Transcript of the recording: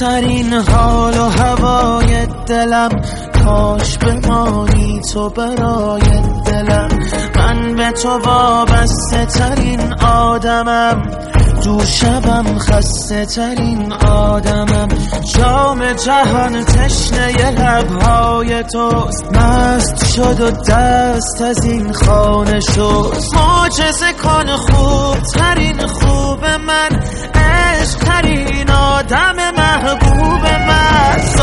بهترین حال و هوای دلم، کاش بمانی تو برای دلم. من به تو وابسته ترین آدمم، دور شبم خسته ترین آدمم. جام جهان تشنه لبهای توست، مست شد و دست از این خانه شد. معجزه کن خوب ترین خوب من، عشق ترین آدم محبوب من.